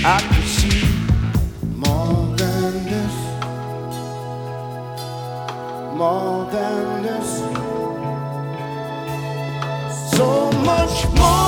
I could see more than this, more than this, so much more.